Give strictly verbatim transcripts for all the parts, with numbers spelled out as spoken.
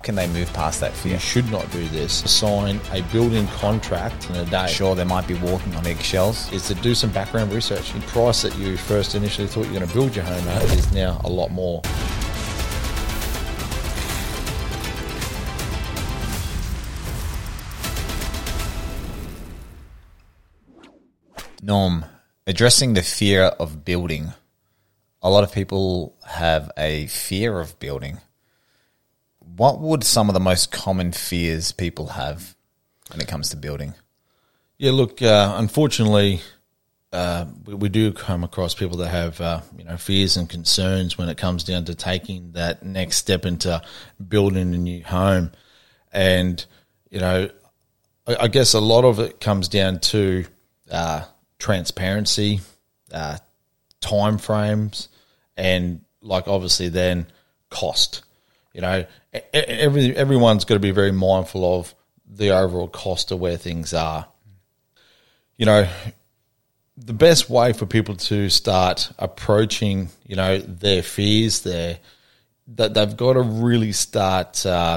can they move past that fear? You should not do this. Sign a building contract in a day. Sure, they might be walking on eggshells. Is to do some background research. The price that you first initially thought you were going to build your home at is now a lot more. Norm, addressing the fear of building. A lot of people have a fear of building. What would some of the most common fears people have when it comes to building? Yeah, look, uh, unfortunately, uh, we, we do come across people that have uh, you know fears and concerns when it comes down to taking that next step into building a new home. And, you know, I, I guess a lot of it comes down to uh, transparency, uh, time frames, and like obviously then cost. You know, every everyone's got to be very mindful of the overall cost of where things are. You know, the best way for people to start approaching, you know, their fears, their that they've got to really start uh,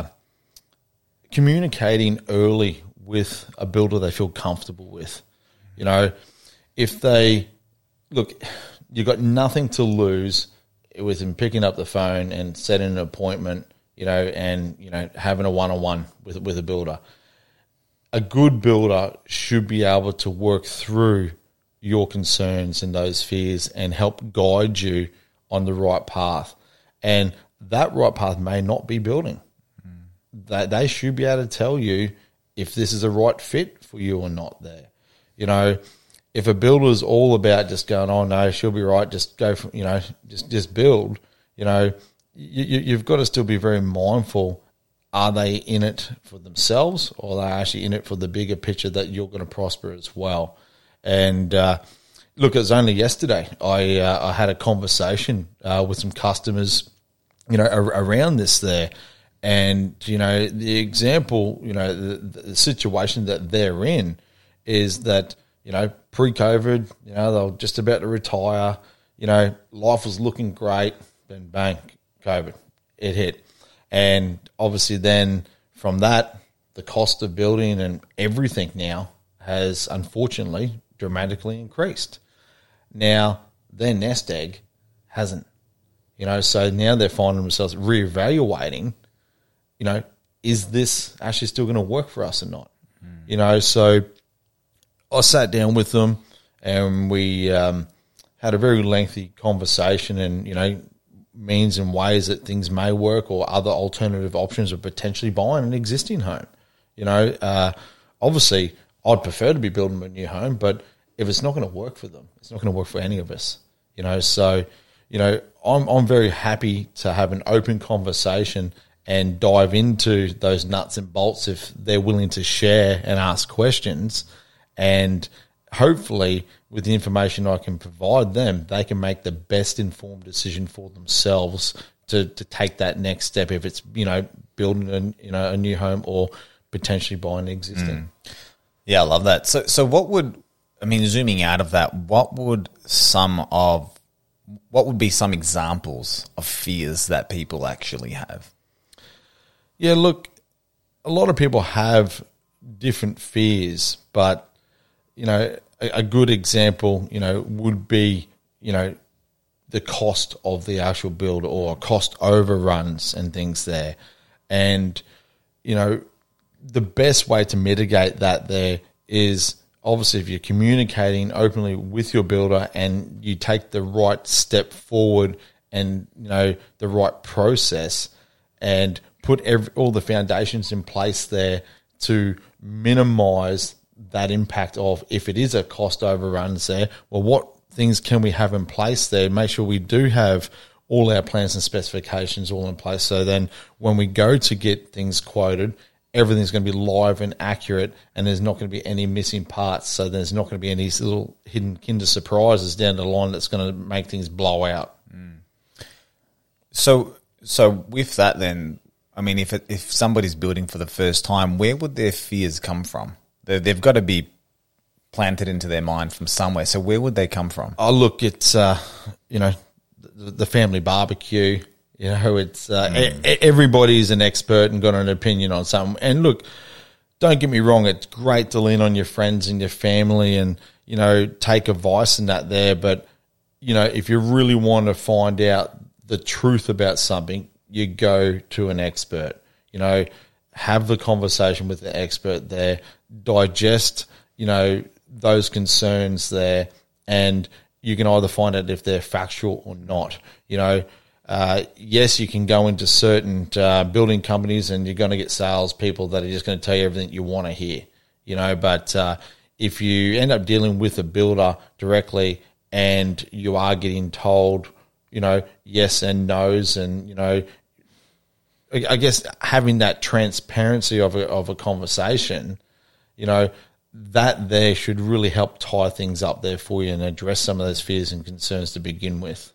communicating early with a builder they feel comfortable with. You know, if they look, you've got nothing to lose with them picking up the phone and setting an appointment, you know, and, you know, having a one-on-one with, with a builder. A good builder should be able to work through your concerns and those fears and help guide you on the right path. And that right path may not be building. Mm. They, they should be able to tell you if this is a right fit for you or not there. You know, if a builder is all about just going, oh no, she'll be right, just go for, you know, just just build, you know, you, you, you've got to still be very mindful. Are they in it for themselves, or are they actually in it for the bigger picture that you're going to prosper as well? And uh, look, it was only yesterday I uh, I had a conversation uh, with some customers, you know, ar- around this there, and you know the example, you know, the, the situation that they're in is that, you know, pre-COVID, you know, they were just about to retire. You know, life was looking great. Then bang, COVID, it hit. And obviously then from that, the cost of building and everything now has unfortunately dramatically increased. Now, their nest egg hasn't. You know, so now they're finding themselves reevaluating, you know, is this actually still going to work for us or not? Mm. You know, so I sat down with them and we um, had a very lengthy conversation and, you know, means and ways that things may work or other alternative options of potentially buying an existing home. You know, uh, obviously I'd prefer to be building a new home, but if it's not going to work for them, it's not going to work for any of us. You know, so, you know, I'm I'm very happy to have an open conversation and dive into those nuts and bolts if they're willing to share and ask questions. And hopefully with the information I can provide them, they can make the best informed decision for themselves to, to take that next step if it's, you know, building a, you know, a new home or potentially buying existing. Mm. Yeah, I love that. So so what would, I mean, zooming out of that, what would some of, what would be some examples of fears that people actually have? Yeah, look, a lot of people have different fears, but you know, a, a good example, you know, would be, you know, the cost of the actual build or cost overruns and things there. And, you know, the best way to mitigate that there is obviously if you're communicating openly with your builder and you take the right step forward and, you know, the right process and put every, all the foundations in place there to minimize that impact of if it is a cost overruns there, well, what things can we have in place there? Make sure we do have all our plans and specifications all in place. So then when we go to get things quoted, everything's going to be live and accurate and there's not going to be any missing parts. So there's not going to be any little hidden kinder surprises down the line that's going to make things blow out. Mm. So, so with that then, I mean, if it, if somebody's building for the first time, where would their fears come from? They've got to be planted into their mind from somewhere. So where would they come from? Oh, look, it's, uh, you know, the, the family barbecue, You know, it's uh, mm. e- everybody's an expert and got an opinion on something. And look, don't get me wrong, it's great to lean on your friends and your family and, you know, take advice and that there. But, you know, if you really want to find out the truth about something, you go to an expert. You know, have the conversation with the expert there, digest, you know, those concerns there, and you can either find out if they're factual or not. You know, uh, yes, you can go into certain uh, building companies and you're going to get salespeople that are just going to tell you everything you want to hear, you know, but uh, if you end up dealing with a builder directly and you are getting told, you know, yes and no's and, you know, I guess having that transparency of a, of a conversation, you know, that there should really help tie things up there for you and address some of those fears and concerns to begin with.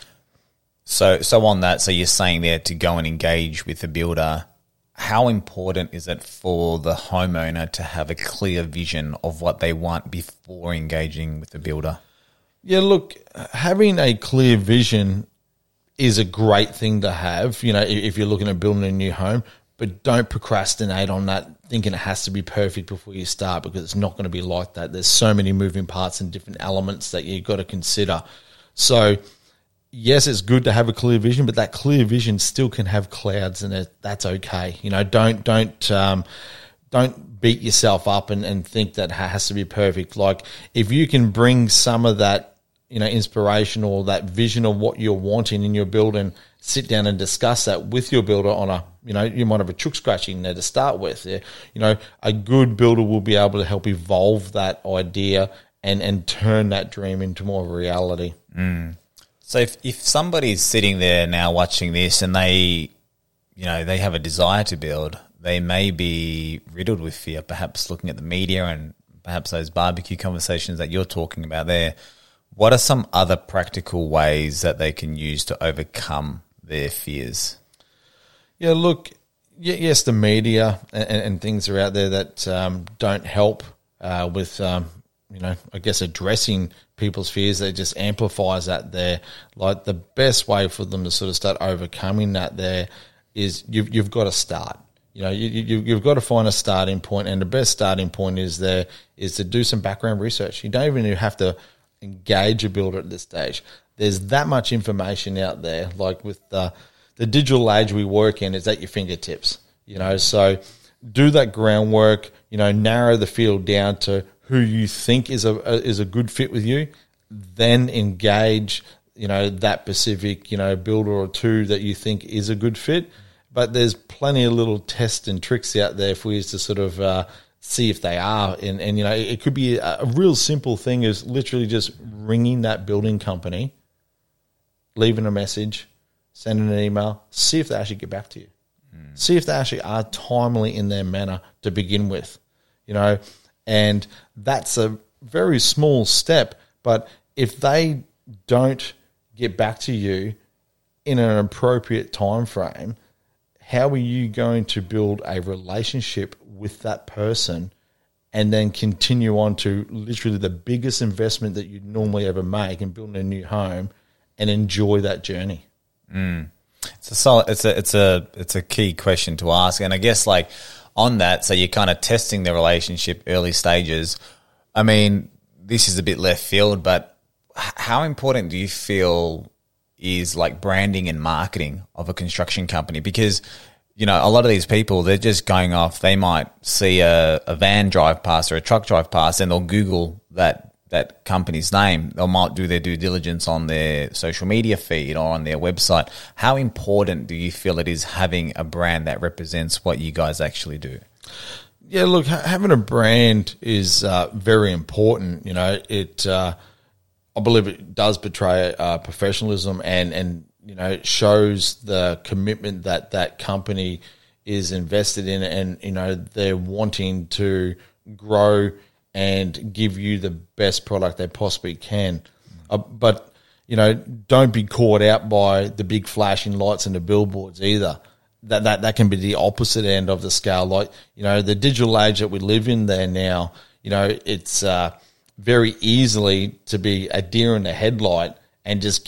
So, so on that, so you're saying there to go and engage with the builder. How important is it for the homeowner to have a clear vision of what they want before engaging with the builder? Yeah, look, having a clear vision is a great thing to have, you know, if you're looking at building a new home, but don't procrastinate on that thinking it has to be perfect before you start, because it's not going to be like that. There's so many moving parts and different elements that you've got to consider. So, yes, it's good to have a clear vision, but that clear vision still can have clouds in it. That's okay. You know, don't don't um, don't beat yourself up and, and think that has to be perfect. Like, if you can bring some of that, you know, inspiration or that vision of what you're wanting in your building, sit down and discuss that with your builder on a, you know, you might have a chook scratching there to start with. Yeah. You know, a good builder will be able to help evolve that idea and, and turn that dream into more of a reality. Mm. So if, if somebody's sitting there now watching this and they, you know, they have a desire to build, they may be riddled with fear, perhaps looking at the media and perhaps those barbecue conversations that you're talking about there. What are some other practical ways that they can use to overcome their fears? Yeah, look, yes, the media and, and things are out there that um, don't help uh, with, um, you know, I guess addressing people's fears. That just amplifies that there. Like, the best way for them to sort of start overcoming that there is you've, you've got to start. You know, you, you, you've got to find a starting point, and the best starting point is there is to do some background research. You don't even have to engage a builder at this stage. There's that much information out there. Like with the, the digital age we work in, is at your fingertips. You know, so do that groundwork. You know, narrow the field down to who you think is a, a is a good fit with you. Then engage, you know, that specific, you know, builder or two that you think is a good fit. But there's plenty of little tests and tricks out there for you to sort of uh, see if they are. And, and, you know, it could be a, a real simple thing is literally just ringing that building company, leaving a message, sending an email, see if they actually get back to you. Mm. See if they actually are timely in their manner to begin with, you know. And that's a very small step. But if they don't get back to you in an appropriate time frame, how are you going to build a relationship with that person and then continue on to literally the biggest investment that you'd normally ever make in building a new home and enjoy that journey? Mm. It's a solid, it's a it's a it's a key question to ask, and I guess like on that, so you're kind of testing the relationship early stages. I mean, this is a bit left field, but how important do you feel is like branding and marketing of a construction company? Because, you know, a lot of these people, they're just going off, they might see a, a van drive past or a truck drive past and they'll Google that that company's name. They might do their due diligence on their social media feed or on their website. How important do you feel it is having a brand that represents what you guys actually do? Yeah, look, having a brand is uh, very important. You know, it uh, I believe it does portray uh, professionalism and, and, you know, it shows the commitment that that company is invested in, and, you know, they're wanting to grow and give you the best product they possibly can. Uh, but, you know, don't be caught out by the big flashing lights and the billboards either. That, that, that can be the opposite end of the scale. Like, you know, the digital age that we live in there now, you know, it's uh, very easily to be a deer in the headlight and just get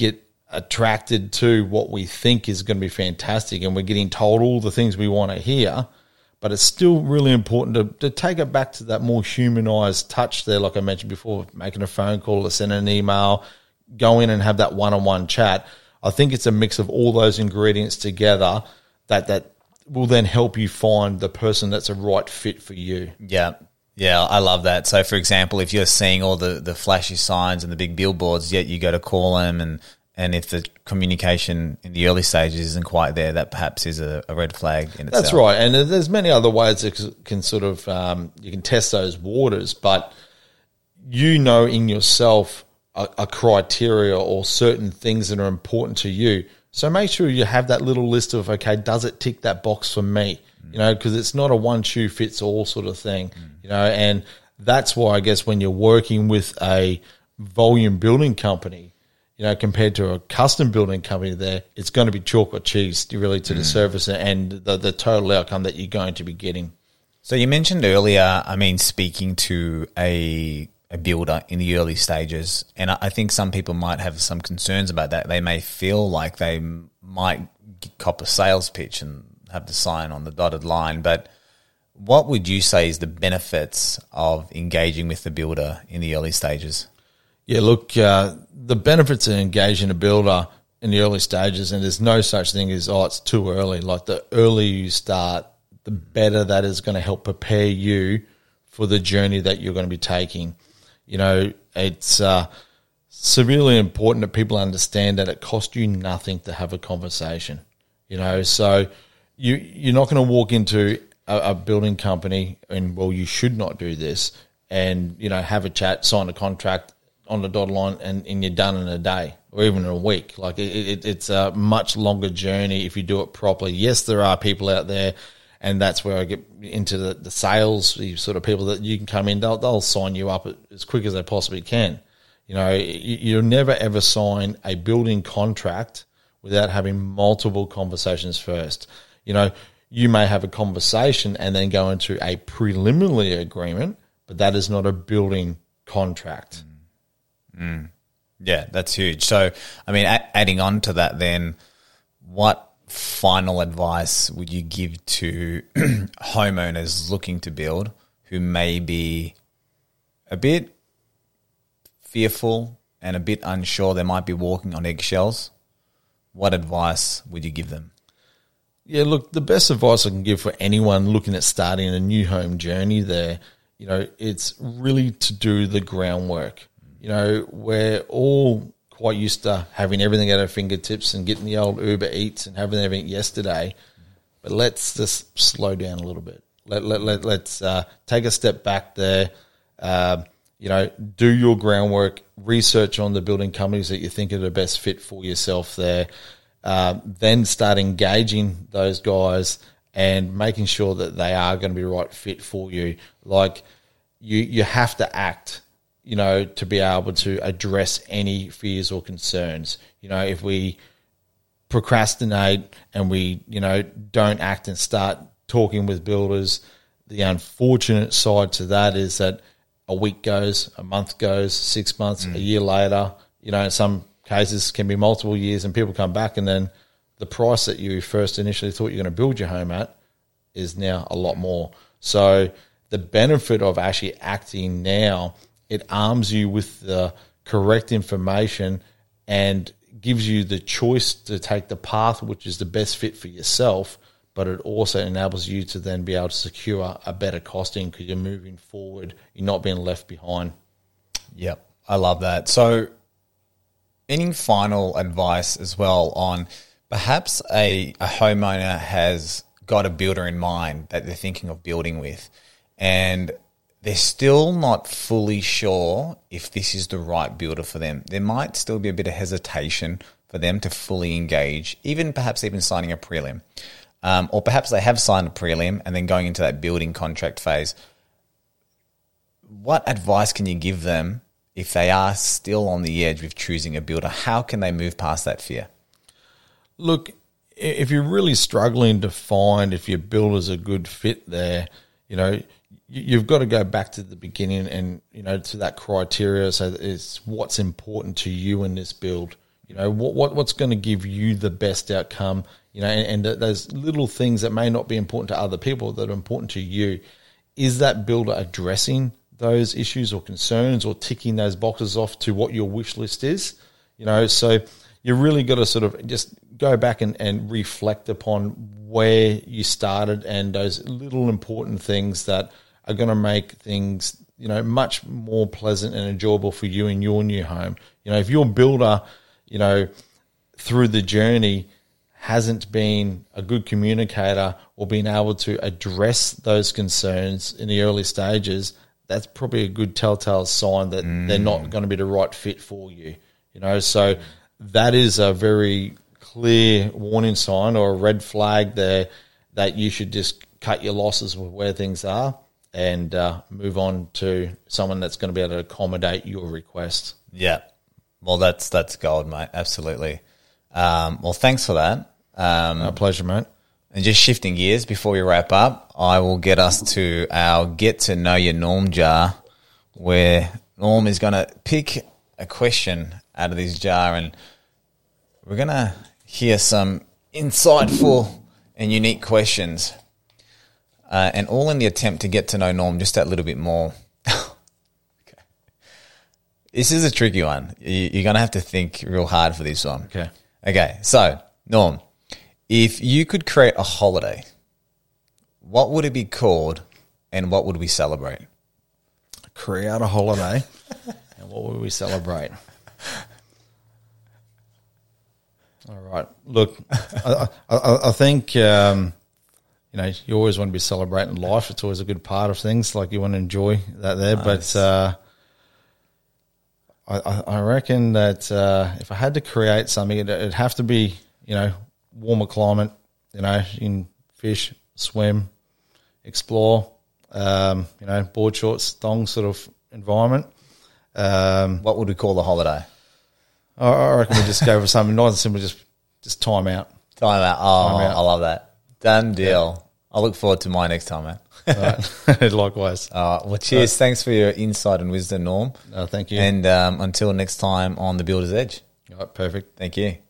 attracted to what we think is going to be fantastic, and we're getting told all the things we want to hear. But it's still really important to, to take it back to that more humanized touch there, like I mentioned before, making a phone call or sending an email, go in and have that one-on-one chat. I think it's a mix of all those ingredients together that, that will then help you find the person that's a right fit for you. Yeah. Yeah, I love that. So, for example, if you're seeing all the, the flashy signs and the big billboards, yet you go to call them, and, and if the communication in the early stages isn't quite there, that perhaps is a, a red flag in itself. That's right. And there's many other ways that can sort of, um, you can test those waters, but you know in yourself a, a criteria or certain things that are important to you. So make sure you have that little list of, okay, does it tick that box for me? You know, because it's not a one shoe fits all sort of thing, you know, and that's why I guess when you're working with a volume building company, you know, compared to a custom building company there, it's going to be chalk or cheese really to mm. the service and the, the total outcome that you're going to be getting. So you mentioned earlier, I mean, speaking to a a builder in the early stages, and I think some people might have some concerns about that. They may feel like they might cop a sales pitch and have to sign on the dotted line, but what would you say is the benefits of engaging with the builder in the early stages? Yeah, look, uh, the benefits of engaging a builder in the early stages, and there's no such thing as, oh, it's too early. Like the earlier you start, the better that is going to help prepare you for the journey that you're going to be taking. You know, it's uh, severely important that people understand that it costs you nothing to have a conversation. You know, so you, you're not going to walk into a, a building company and, well, you should not do this, and, you know, have a chat, sign a contract on the dotted line, and, and you're done in a day or even in a week. Like it, it, it's a much longer journey if you do it properly. Yes, there are people out there, and that's where I get into the, the sales, the sort of people that you can come in, they'll, they'll sign you up as quick as they possibly can. You know, you, you'll never ever sign a building contract without having multiple conversations first. You know, you may have a conversation and then go into a preliminary agreement, but that is not a building contract. Mm. Yeah, that's huge. So, I mean, a- adding on to that then, what final advice would you give to homeowners looking to build who may be a bit fearful and a bit unsure, they might be walking on eggshells? What advice would you give them? Yeah, look, the best advice I can give for anyone looking at starting a new home journey there, you know, it's really to do the groundwork. You know, we're all quite used to having everything at our fingertips and getting the old Uber Eats and having everything yesterday, but let's just slow down a little bit. Let, let, let, let's uh, take a step back there, uh, you know, do your groundwork, research on the building companies that you think are the best fit for yourself there, uh, then start engaging those guys and making sure that they are going to be the right fit for you. Like you, you have to act, you know, to be able to address any fears or concerns. You know, if we procrastinate and we, you know, don't act and start talking with builders, the unfortunate side to that is that a week goes, a month goes, six months, mm. a year later, you know, in some cases can be multiple years, and people come back and then the price that you first initially thought you're going to build your home at is now a lot more. So the benefit of actually acting now, it arms you with the correct information and gives you the choice to take the path which is the best fit for yourself, but it also enables you to then be able to secure a better costing because you're moving forward, you're not being left behind. Yep, I love that. So any final advice as well on perhaps a, a homeowner has got a builder in mind that they're thinking of building with, and they're still not fully sure if this is the right builder for them. There might still be a bit of hesitation for them to fully engage, even perhaps even signing a prelim. Um, or perhaps they have signed a prelim and then going into that building contract phase. What advice can you give them if they are still on the edge with choosing a builder? How can they move past that fear? Look, if you're really struggling to find if your builder's a good fit there, you know, you've got to go back to the beginning and, you know, to that criteria. So it's what's important to you in this build. You know, what, what what's going to give you the best outcome, you know, and, and those little things that may not be important to other people that are important to you. Is that builder addressing those issues or concerns or ticking those boxes off to what your wish list is? You know, so you really got to sort of just go back and, and reflect upon where you started and those little important things that are going to make things, you know, much more pleasant and enjoyable for you in your new home. You know, if your builder, you know, through the journey hasn't been a good communicator or been able to address those concerns in the early stages, that's probably a good telltale sign that mm. they're not going to be the right fit for you. You know, so that is a very clear warning sign or a red flag there that you should just cut your losses with where things are and uh, move on to someone that's going to be able to accommodate your request. Yeah. Well, that's that's gold, mate. Absolutely. Um, well, thanks for that. Um, My pleasure, mate. And just shifting gears before we wrap up, I will get us to our Get to Know Your Norm jar, where Norm is going to pick a question out of this jar, and we're going to hear some insightful and unique questions, uh, and all in the attempt to get to know Norm just that little bit more. Okay. This is a tricky one. You're going to have to think real hard for this one. Okay. Okay, so, Norm, if you could create a holiday, what would it be called and what would we celebrate? Create a holiday and what would we celebrate? All right. Look, I, I, I think, um, you know, you always want to be celebrating life. It's always a good part of things. Like you want to enjoy that there. Nice. But uh, I, I reckon that uh, if I had to create something, it, it'd have to be, you know, warmer climate, you know, you can fish, swim, explore, um, you know, board shorts, thong sort of environment. Um, what would we call the holiday? I, I reckon we just go for something nice and simple, just just time out. Time out. Oh, time out. I love that. Done deal. Yeah. I look forward to my next time, man. Right. Likewise. All right. Well, cheers. Right. Thanks for your insight and wisdom, Norm. Uh, thank you. And um, until next time on The Builder's Edge. All right, perfect. Thank you.